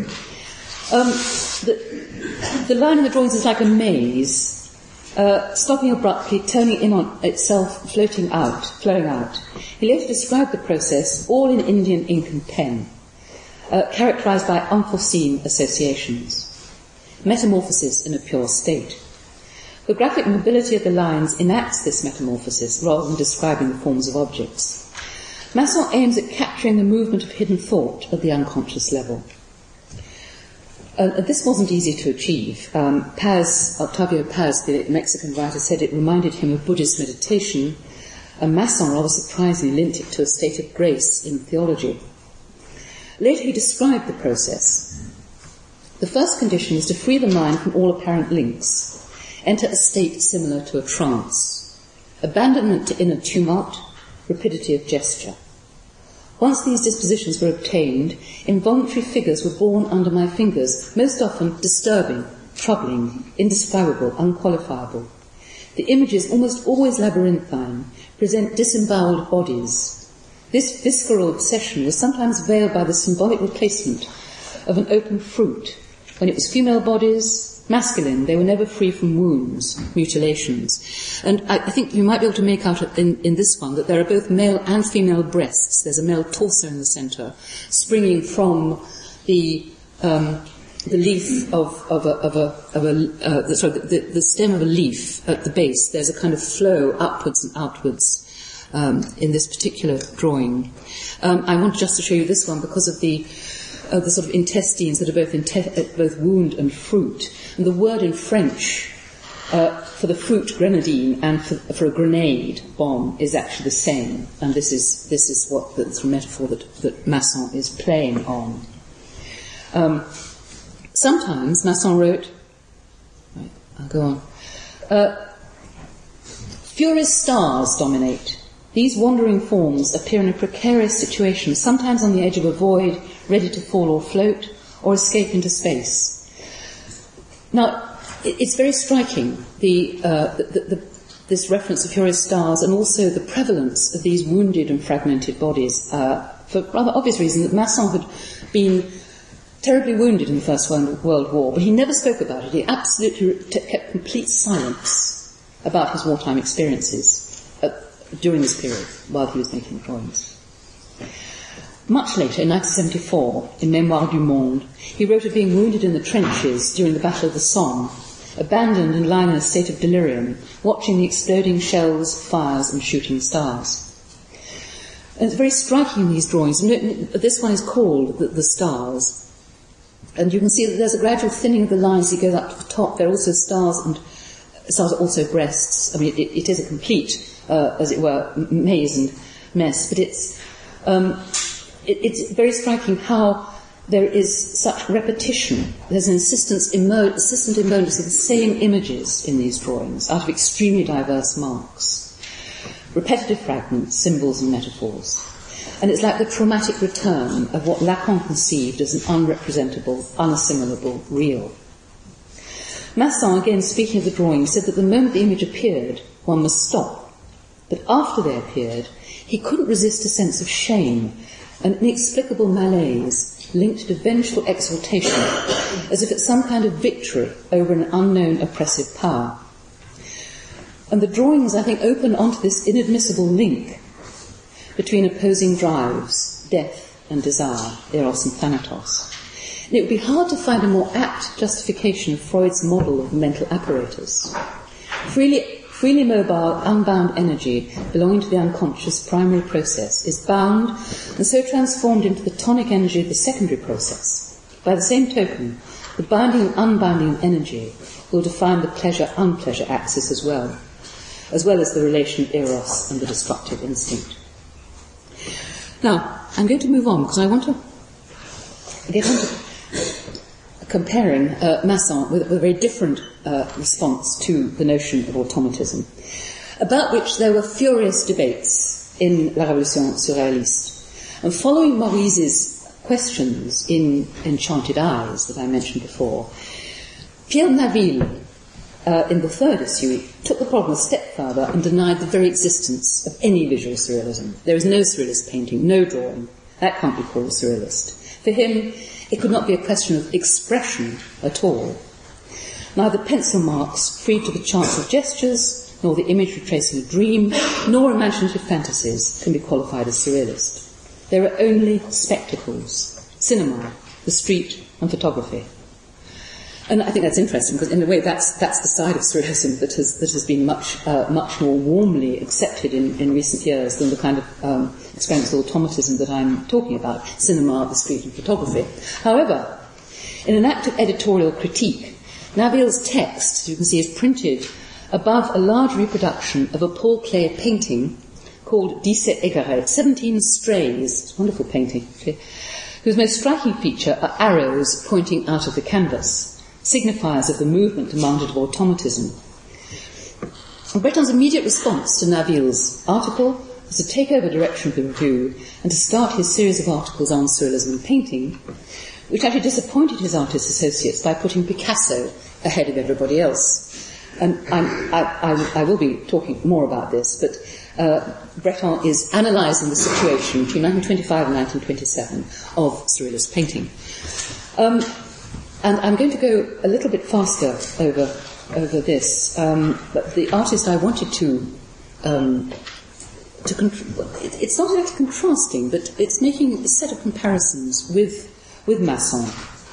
the line in the drawings is like a maze, stopping abruptly, turning in on itself, flowing out. He later described the process, all in Indian ink and pen, characterized by unforeseen associations. Metamorphosis in a pure state. The graphic mobility of the lines enacts this metamorphosis rather than describing the forms of objects. Masson aims at capturing the movement of hidden thought at the unconscious level. This wasn't easy to achieve. Octavio Paz, the Mexican writer, said it reminded him of Buddhist meditation, and Masson rather surprisingly linked it to a state of grace in theology. Later he described the process. The first condition is to free the mind from all apparent links, enter a state similar to a trance, abandonment to inner tumult, rapidity of gesture. Once these dispositions were obtained, involuntary figures were born under my fingers, most often disturbing, troubling, indescribable, unqualifiable. The images, almost always labyrinthine, present disemboweled bodies. This visceral obsession was sometimes veiled by the symbolic replacement of an open fruit. When it was female bodies, masculine, they were never free from wounds, mutilations. And I think you might be able to make out in this one that there are both male and female breasts. There's a male torso in the centre, springing from the leaf the stem of a leaf at the base. There's a kind of flow upwards and outwards in this particular drawing. I want just to show you this one because of the sort of intestines that are both wound and fruit. And the word in French for the fruit, grenadine, and for a grenade, bomb, is actually the same. And this is what the metaphor that Masson is playing on. Sometimes Masson wrote, right, I'll go on, furious stars dominate. These wandering forms appear in a precarious situation, sometimes on the edge of a void, ready to fall or float, or escape into space. Now, it's very striking, this reference to furious stars, and also the prevalence of these wounded and fragmented bodies, for rather obvious reason that Masson had been terribly wounded in the First World War, but he never spoke about it. He absolutely kept complete silence about his wartime experiences during this period while he was making drawings. Much later, in 1974, in Mémoires du Monde, he wrote of being wounded in the trenches during the Battle of the Somme, abandoned and lying in a state of delirium, watching the exploding shells, fires and shooting stars. And it's very striking in these drawings. This one is called The Stars. And you can see that there's a gradual thinning of the lines as he goes up to the top. There are also stars, and stars are also breasts. I mean, it is a complete, as it were, maze and mess. But it's very striking how there is such repetition. There's an insistent emergence of the same images in these drawings out of extremely diverse marks. Repetitive fragments, symbols and metaphors. And it's like the traumatic return of what Lacan conceived as an unrepresentable, unassimilable real. Masson, again speaking of the drawing, said that the moment the image appeared, one must stop. But after they appeared, he couldn't resist a sense of shame, an inexplicable malaise linked to vengeful exultation, as if it's some kind of victory over an unknown oppressive power. And the drawings, I think, open onto this inadmissible link between opposing drives, death and desire, eros and thanatos. And it would be hard to find a more apt justification of Freud's model of the mental apparatus. Freely mobile, unbound energy belonging to the unconscious primary process is bound and so transformed into the tonic energy of the secondary process. By the same token, the binding and unbinding energy will define the pleasure-unpleasure axis as well as the relation of eros and the destructive instinct. Now, I'm going to move on because I want to get on to comparing Masson with a very different response to the notion of automatism, about which there were furious debates in La Révolution Surréaliste. And following Maurice's questions in Enchanted Eyes that I mentioned before, Pierre Naville, in the third issue, took the problem a step further and denied the very existence of any visual surrealism. There is no surrealist painting, no drawing. That can't be called surrealist. For him, it could not be a question of expression at all. Neither pencil marks freed to the chance of gestures, nor the image retracing a dream, nor imaginative fantasies can be qualified as surrealist. There are only spectacles, cinema, the street and photography. And I think that's interesting because, in a way, that's the side of surrealism that has been much more warmly accepted in recent years than the kind of experimental automatism that I'm talking about: cinema, the street, and photography. However, in an act of editorial critique, Naville's text, as you can see, is printed above a large reproduction of a Paul Klee painting called 17 Égarés, 17 Strays. It's a wonderful painting, actually, whose most striking feature are arrows pointing out of the canvas, signifiers of the movement demanded of automatism. Breton's immediate response to Naville's article was to take over direction of the review and to start his series of articles on surrealism and painting, which actually disappointed his artist associates by putting Picasso ahead of everybody else. And I will be talking more about this, but Breton is analysing the situation between 1925 and 1927 of surrealist painting. And I'm going to go a little bit faster over this. But the artist I wanted it's not actually contrasting, but it's making a set of comparisons with Masson.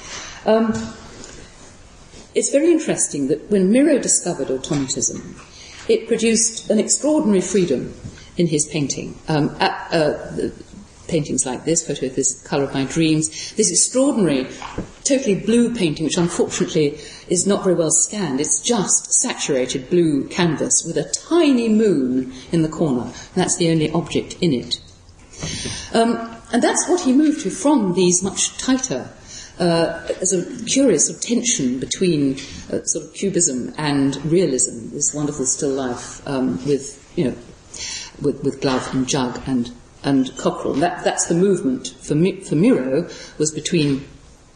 It's very interesting that when Miro discovered automatism, it produced an extraordinary freedom in his painting. Paintings like this, photo of this, Colour of My Dreams, this extraordinary, totally blue painting, which unfortunately is not very well scanned. It's just saturated blue canvas with a tiny moon in the corner. And that's the only object in it. And that's what he moved to from these much tighter, as a curious sort of tension between sort of cubism and realism, this wonderful still life with glove and jug and cockerel. That's the movement for Miro, was between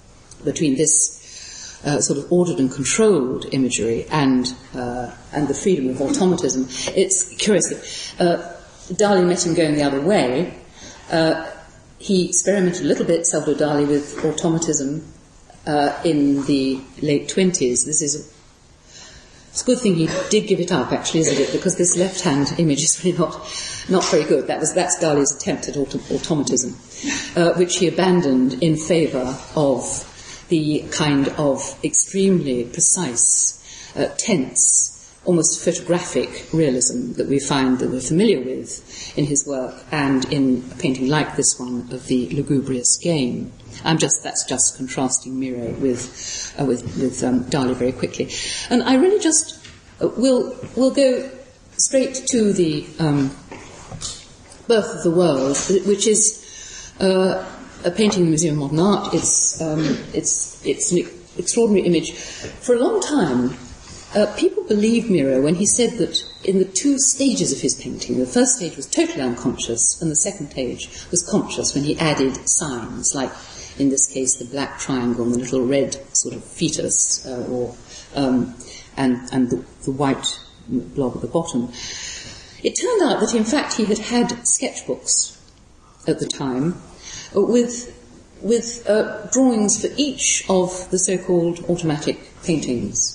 this sort of ordered and controlled imagery and the freedom of automatism. It's curious that Dali met him going the other way. He experimented a little bit, Salvador Dali, with automatism in the late 20s. It's a good thing he did give it up, actually, isn't it? Because this left-hand image is really not very good. That's Dali's attempt at automatism, which he abandoned in favour of the kind of extremely precise, tense, almost photographic realism that we find, that we're familiar with in his work and in a painting like this one of the lugubrious game. That's just contrasting Miro with Dali very quickly. And I really just will go straight to the Birth of the World, which is a painting in the Museum of Modern Art. It's an extraordinary image. For a long time, people believed Miro when he said that in the two stages of his painting, the first stage was totally unconscious, and the second stage was conscious when he added signs, like in this case the black triangle and the little red sort of fetus, and the white blob at the bottom. It turned out that in fact he had sketchbooks at the time with drawings for each of the so-called automatic paintings.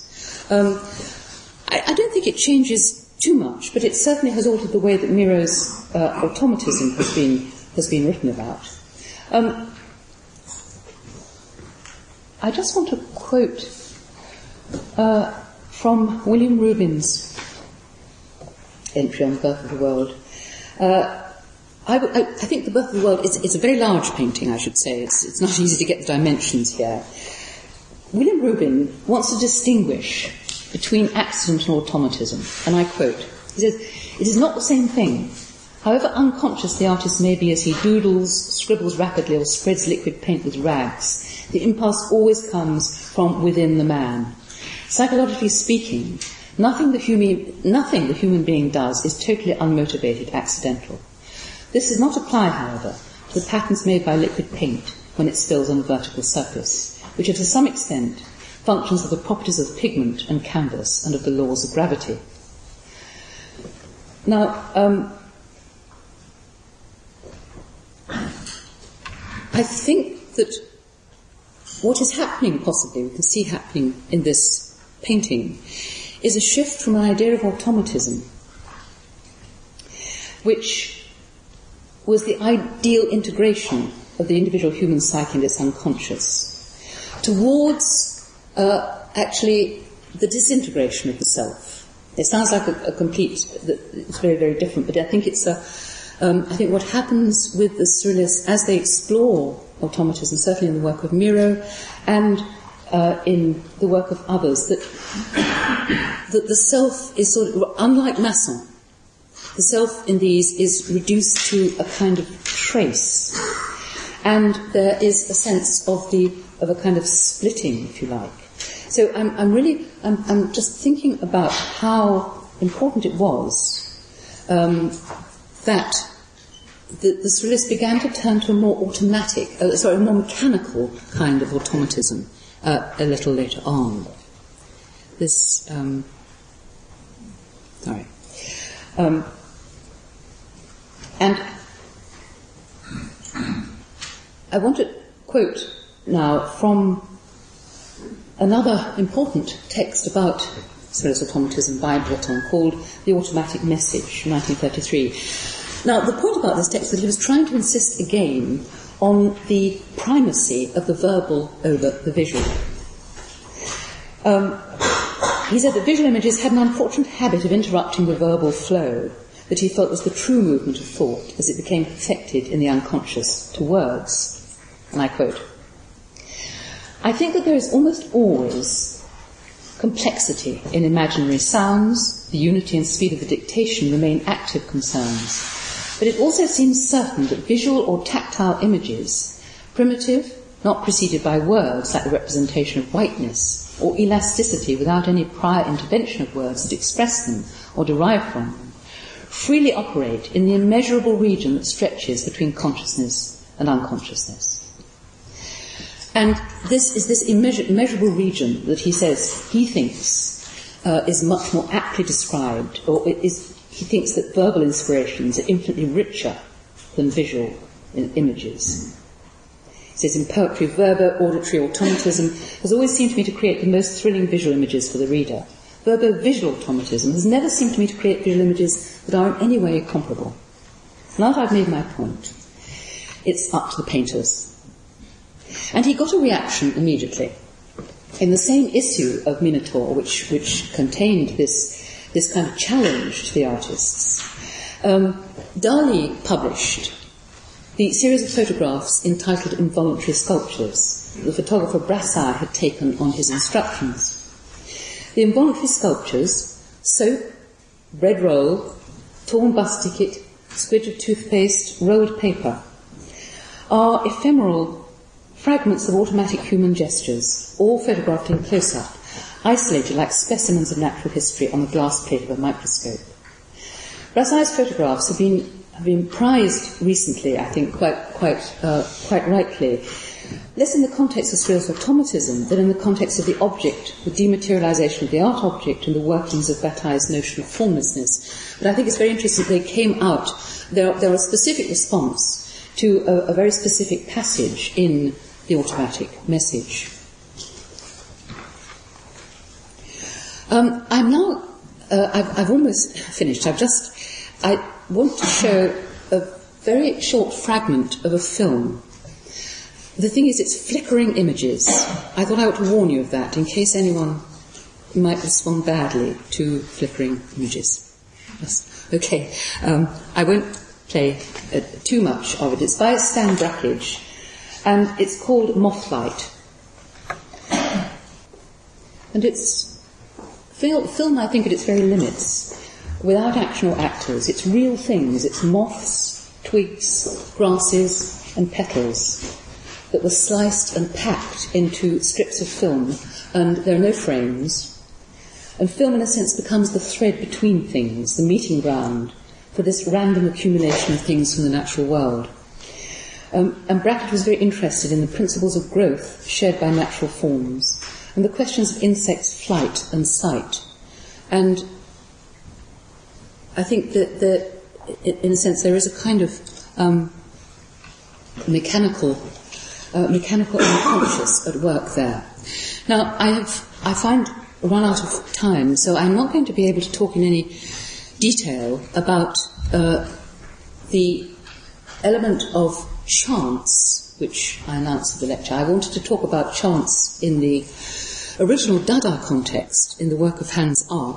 I don't think it changes too much, but it certainly has altered the way that Miro's automatism has been written about. I just want to quote from William Rubin's entry on The Birth of the World. I think The Birth of the World is a very large painting, I should say. It's not easy to get the dimensions here. William Rubin wants to distinguish between accident and automatism, and I quote, he says, "It is not the same thing. However unconscious the artist may be as he doodles, scribbles rapidly, or spreads liquid paint with rags, the impulse always comes from within the man. Psychologically speaking, nothing the human being does is totally unmotivated, accidental. This does not apply, however, to the patterns made by liquid paint when it spills on a vertical surface, which are to some extent functions of the properties of pigment and canvas and of the laws of gravity." Now, I think that what is happening, possibly, we can see happening in this painting, is a shift from an idea of automatism, which was the ideal integration of the individual human psyche and its unconscious, towards actually the disintegration of the self. It sounds like a complete, it's very, very different, but I think I think what happens with the Surrealists as they explore automatism, certainly in the work of Miro and in the work of others, that the self is sort of, unlike Masson, the self in these is reduced to a kind of trace, and there is a sense of a kind of splitting, if you like. So I'm just thinking about how important it was that the Surrealists began to turn to a more a more mechanical kind of automatism a little later on. This, and I want to quote now from another important text about Surrealist automatism by Breton called The Automatic Message, 1933. Now, the point about this text is that he was trying to insist again on the primacy of the verbal over the visual. He said that visual images had an unfortunate habit of interrupting the verbal flow that he felt was the true movement of thought as it became perfected in the unconscious to words. And I quote, "I think that there is almost always complexity in imaginary sounds. The unity and speed of the dictation remain active concerns. But it also seems certain that visual or tactile images, primitive, not preceded by words like the representation of whiteness, or elasticity without any prior intervention of words that express them or derive from them, freely operate in the immeasurable region that stretches between consciousness and unconsciousness." And this is this immeasurable region that he says he thinks is much more aptly described, or he thinks that verbal inspirations are infinitely richer than visual images. says, in poetry, verbo, auditory automatism has always seemed to me to create the most thrilling visual images for the reader. Verbo-visual automatism has never seemed to me to create visual images that are in any way comparable. Now that I've made my point, it's up to the painters. And he got a reaction immediately. In the same issue of Minotaur, which contained this kind of challenge to the artists, Dali published the series of photographs entitled Involuntary Sculptures that the photographer Brassai had taken on his instructions. The involuntary sculptures, soap, bread roll, torn bus ticket, squidge of toothpaste, rolled paper, are ephemeral fragments of automatic human gestures, all photographed in close-up, isolated like specimens of natural history on the glass plate of a microscope. Brassai's photographs have been prized recently, I think, quite rightly, less in the context of surrealist automatism than in the context of the object, the dematerialization of the art object and the workings of Bataille's notion of formlessness. But I think it's very interesting that they came out, they're a specific response to a very specific passage in the automatic message. I'm now, I've almost finished. I want to show a very short fragment of a film. The thing is, it's flickering images. I thought I ought to warn you of that, in case anyone might respond badly to flickering images. Yes. Okay. I won't play too much of it. It's by Stan Brakhage, and it's called Mothlight. And it's film, I think, at its very limits, without action or actors. It's real things. It's moths, twigs, grasses, and petals that were sliced and packed into strips of film, and there are no frames. And film, in a sense, becomes the thread between things, the meeting ground for this random accumulation of things from the natural world. And Brakhage was very interested in the principles of growth shared by natural forms, and the questions of insects' flight and sight. And I think that in a sense, there is a kind of mechanical unconscious at work there. Now, I find run out of time, so I'm not going to be able to talk in any detail about the element of chance, which I announced at the lecture. I wanted to talk about chance in the original Dada context in the work of Hans Arp,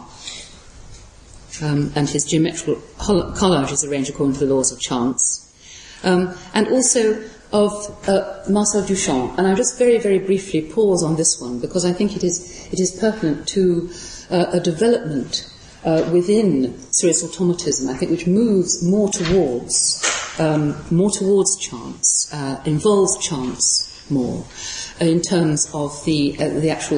and his geometrical collages arranged according to the laws of chance, and also of Marcel Duchamp. And I'll just very, very briefly pause on this one, because I think it is pertinent to a development within surrealist automatism, I think, which moves more towards chance, involves chance more, in terms of the actual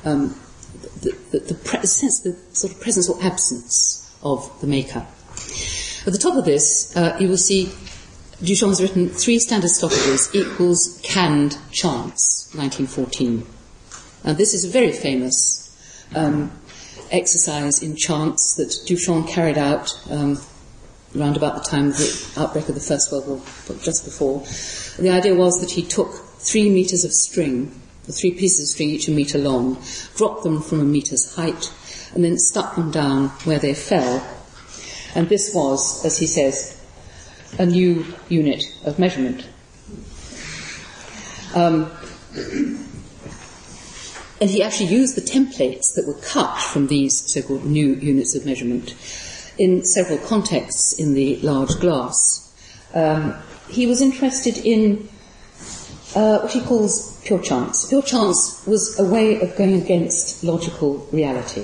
sense, the sort of presence or absence of the maker. At the top of this, you will see Duchamp has written 3 standard stoppages equals canned chance, 1914. And this is a very famous exercise in chance that Duchamp carried out around about the time of the outbreak of the First World War, just before. The idea was that he took 3 meters of string, 3 pieces of string, each a meter long, dropped them from a meter's height, and then stuck them down where they fell. And this was, as he says, a new unit of measurement. And he actually used the templates that were cut from these so-called new units of measurement in several contexts in the large glass. He was interested in what he calls pure chance. Pure chance was a way of going against logical reality.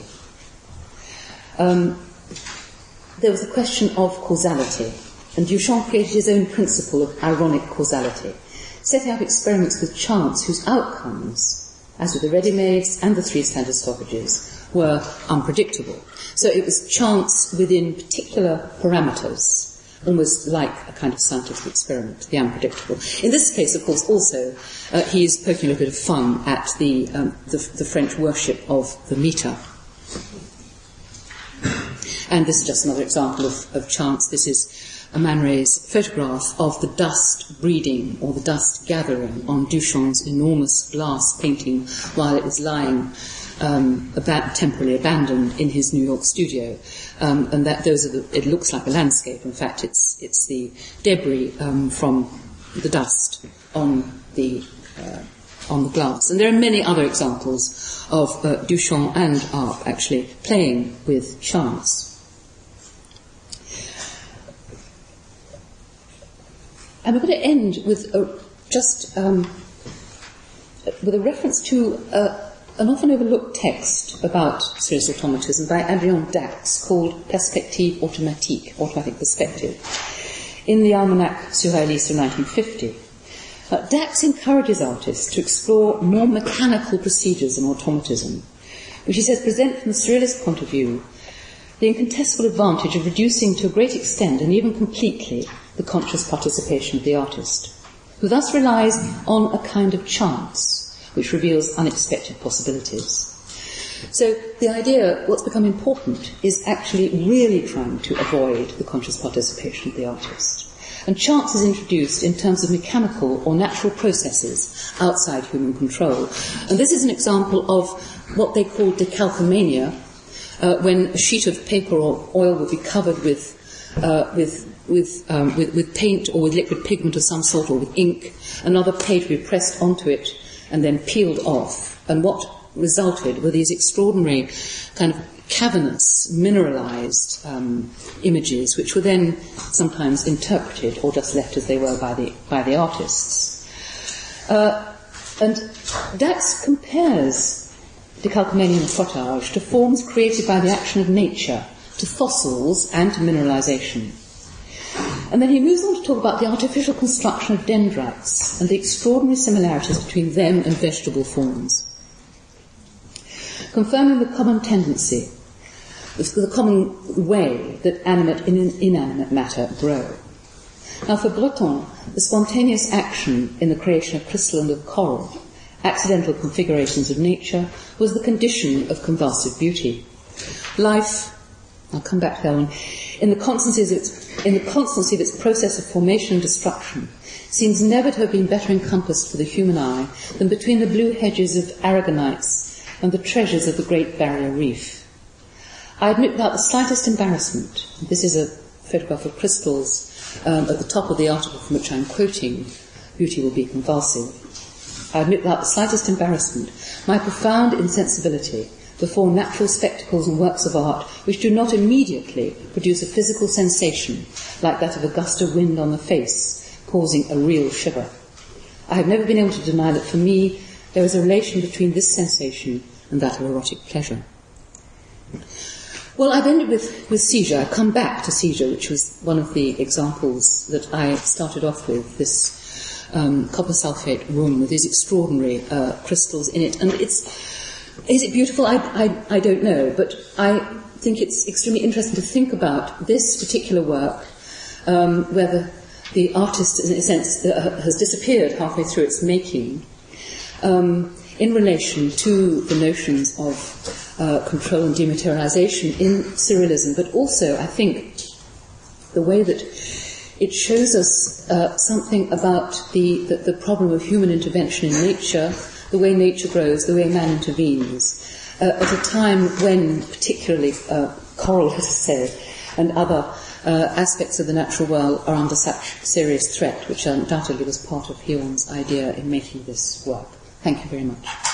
There was a question of causality, and Duchamp created his own principle of ironic causality, setting up experiments with chance whose outcomes, as with the ready-mades and the 3 standard stoppages, were unpredictable. So it was chance within particular parameters, almost like a kind of scientific experiment, the unpredictable. In this case, of course, also, he is poking a little bit of fun at the French worship of the meter. And this is just another example of chance. This is a Man Ray's photograph of the dust breeding or the dust gathering on Duchamp's enormous glass painting while it was lying temporarily abandoned in his New York studio, and that it looks like a landscape. In fact, it's the debris from the dust on the glass. And there are many other examples of Duchamp and Arp actually playing with chance. And we're going to end with with a reference to an often overlooked text about Surrealist automatism by Adrien Dax called Perspective Automatique, Automatic Perspective, in the Almanach Surréaliste of 1950. Dax encourages artists to explore more mechanical procedures in automatism, which he says present from the Surrealist point of view the incontestable advantage of reducing to a great extent and even completely the conscious participation of the artist, who thus relies on a kind of chance which reveals unexpected possibilities. So the idea, what's become important, is actually really trying to avoid the conscious participation of the artist. And chance is introduced in terms of mechanical or natural processes outside human control. And this is an example of what they call decalcomania, when a sheet of paper or oil would be covered with paint or with liquid pigment of some sort or with ink. Another page would be pressed onto it and then peeled off. And what resulted were these extraordinary kind of cavernous, mineralized images, which were then sometimes interpreted or just left as they were by the artists. And Dax compares decalcomania and frottage to forms created by the action of nature, to fossils and to mineralization. And then he moves on to talk about the artificial construction of dendrites and the extraordinary similarities between them and vegetable forms, confirming the common tendency, the common way that animate and inanimate matter grow. Now, for Breton, the spontaneous action in the creation of crystal and of coral, accidental configurations of nature, was the condition of convulsive beauty. Life, I'll come back to that one, in the constancy of its process of formation and destruction, seems never to have been better encompassed for the human eye than between the blue hedges of aragonites and the treasures of the Great Barrier Reef. I admit without the slightest embarrassment, this is a photograph of crystals at the top of the article from which I'm quoting, Beauty Will Be Convulsive. I admit without the slightest embarrassment my profound insensibility before natural spectacles and works of art which do not immediately produce a physical sensation like that of a gust of wind on the face, causing a real shiver. I have never been able to deny that for me there is a relation between this sensation and that of erotic pleasure. Well, I've ended with Sige. I've come back to Sige, which was one of the examples that I started off with, this copper sulfate room with these extraordinary crystals in it. And is it beautiful? I don't know, but I think it's extremely interesting to think about this particular work, where the artist, in a sense, has disappeared halfway through its making, in relation to the notions of control and dematerialization in Surrealism, but also, I think, the way that it shows us something about the problem of human intervention in nature, the way nature grows, the way man intervenes, at a time when particularly coral, let us say, and other aspects of the natural world are under such serious threat, which undoubtedly was part of Huon's idea in making this work. Thank you very much.